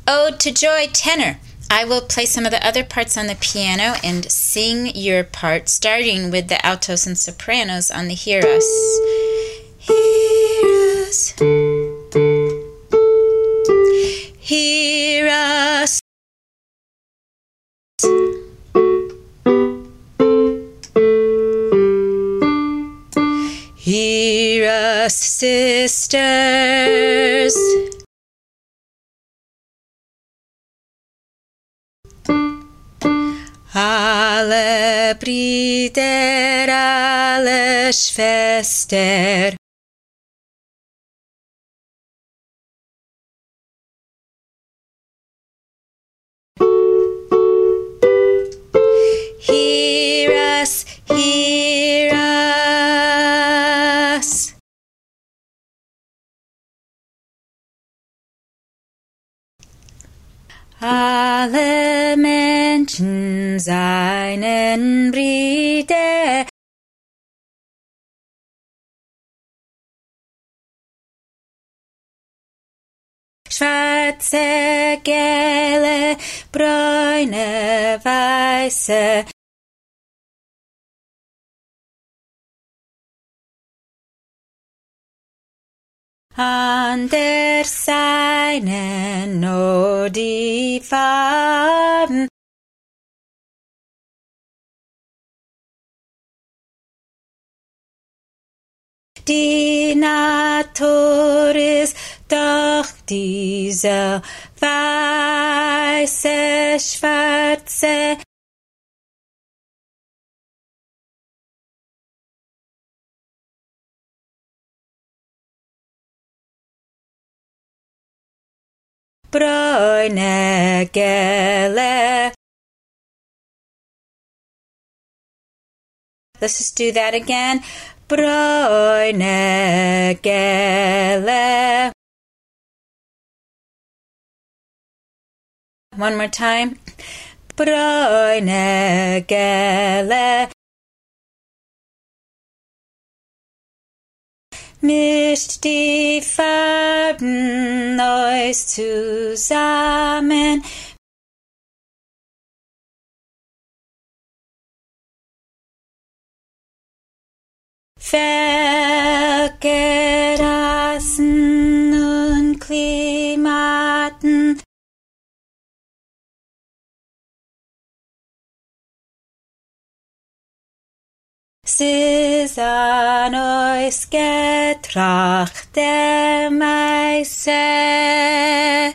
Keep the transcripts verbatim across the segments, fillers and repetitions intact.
Ode to Joy, tenor. I will play some of the other parts on the piano and sing your part, starting with the altos and sopranos on the Hear Us. Hear us. Hear us. Hear us, sisters. Alle Brüder, alle Schwester. Hear us, hear us. Alle Menschen seinen Brüder. Schwarze, gelbe, braune, weiße. An der Seine nur die Farben. Die Natur ist doch diese weiße, schwarze. Braune, gelbe. Let's just do that again. Braune, gelbe. One more time. Braune, gelbe. Mischt die Farben neu zusammen. Völker, Rassen und Klimaten. Sie ist an euch getracht, der Meister.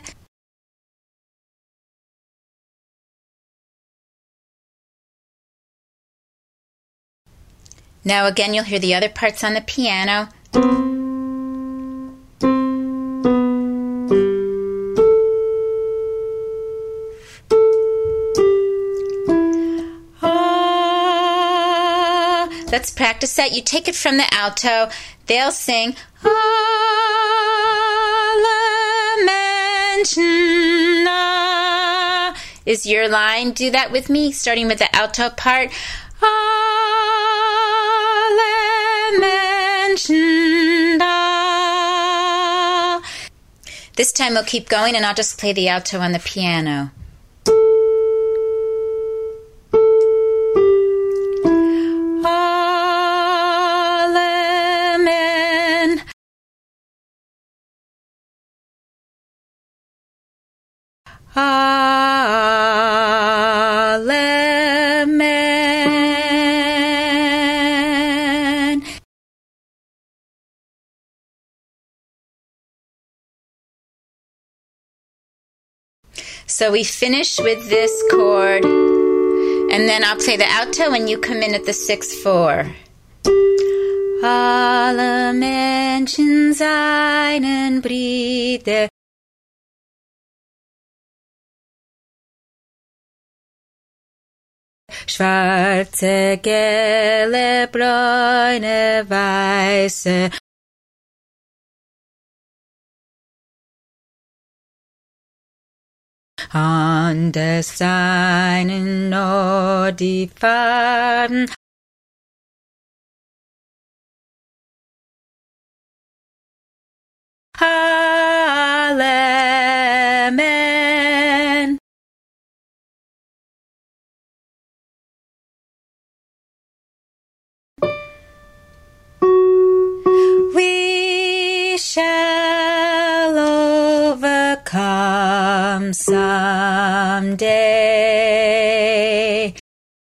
Now again, you'll hear the other parts on the piano. Ah, let's practice that. You take it from the alto. They'll sing, Alle Menschen ah, is your line. Do that with me, starting with the alto part. This time we'll keep going and I'll just play the alto on the piano. Alle men. Alle men. So we finish with this chord, and then I'll play the alto and you come in at the six four. Alle Menschen seinen Brüder. Schwarze, gelbe, braune, weiße. An der Seinen nur die Farben. Alle Menschen overcome someday.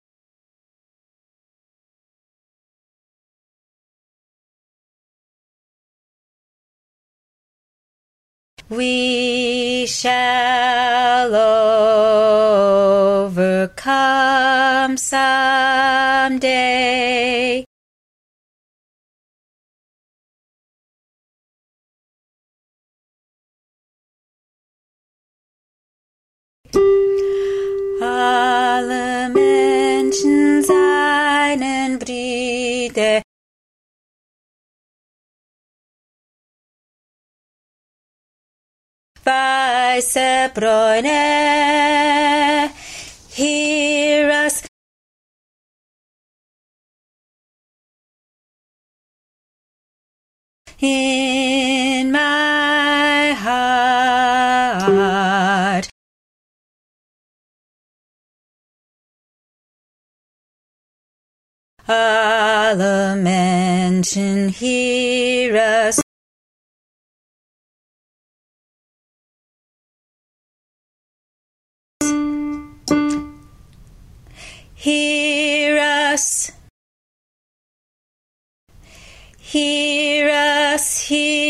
We shall overcome someday. Alle Menschen seien Brüder. Weiße Bräune, hear us. In my heart. Alle Menschen, hear us. Hear us, hear us, hear